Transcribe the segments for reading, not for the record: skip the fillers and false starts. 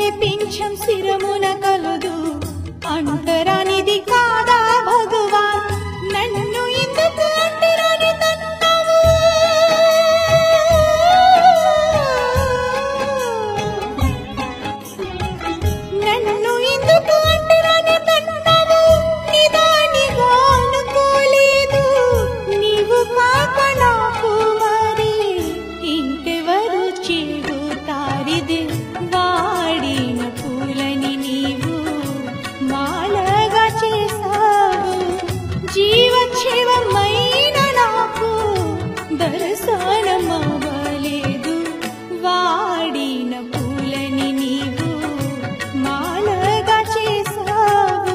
పింఛం శిరమున కలదు అంటరానిది కాదా భగవాన్ నన్ను ఎందుకు అంటరాని తన్నావు నన్ను ఎందుకు అంటరాని తన్నావు నిదానిగా అనుకోలేదు నీవు కాక నాకు మరి ఇంకెవరు చెబుతారిది వాడిన పూలని నీవు మాలగా చేసావు జీవక్షేమమైన నాకు దర్శనమవ్వలేదు వాడిన పూలని నీవు మాలగా చేసావు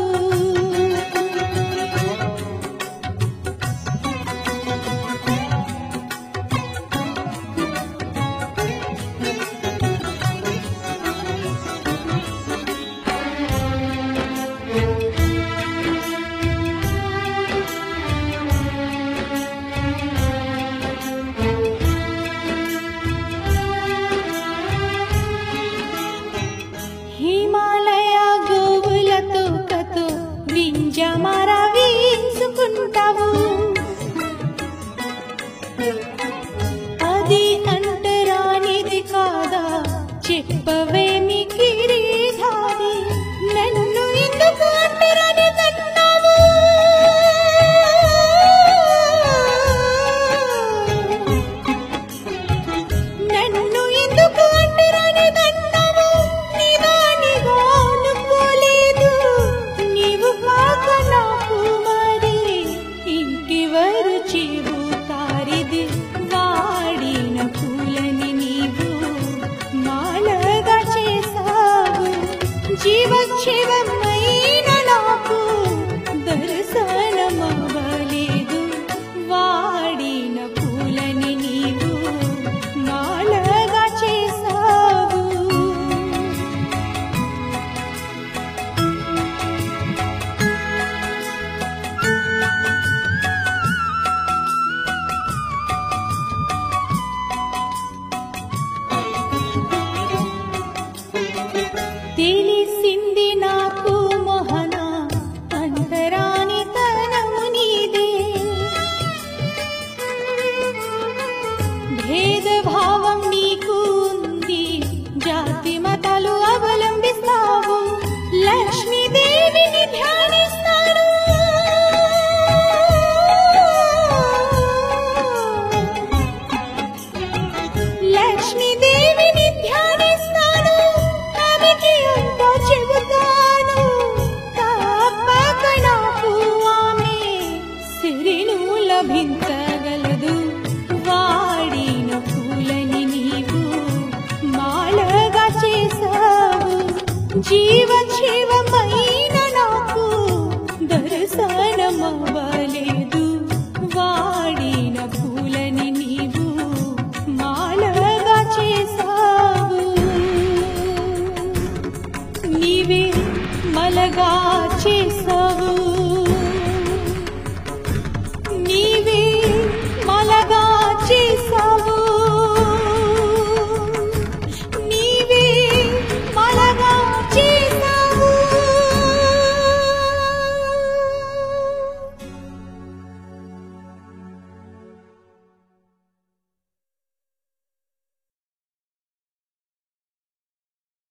హిమాలయ గోవులతో కతో వింజమర వీసుకుంటావు అది అంటరానిది కాదా చెప్పవేమి గిరిధారి నన్ను ఎందుకు అంటరాని తన్నావు నన్ను ఎందుకు అంటరాని తన్నావు నిదానిగా అనుకోలేదు నీవు కాక నాకు మరి ఇంకెవరు చెబుతారిది వాడిన పూలని నీవు మాలగా చేసావు జీవక్షేమమైన నాకు దర్శనమవ్వలేదు వాడిన పూలని నీవు మాలగా చేసావు తెలిసింది నాకు మోహన అంతరాని తనము నీదే భేదభావం నీకు ఉంది జాతి మతాలు అవలంబిస్తావు లక్ష్మీదేవిని ధ్యానిస్తాను లక్ష్మీదేవిని ధ్యానిస్తాను ఆమెకి అంతా చెబుతాను తప్పక నాకు ఆమె సిరిను లభించగలదు వాడిన పూలని నీవు మాలగా చేసావు జీవక్షేమమైన నాకు దర్శనమవ్వలేదు వాడిన పూలని నీవు మాలగా చేసావు నీవే మలగా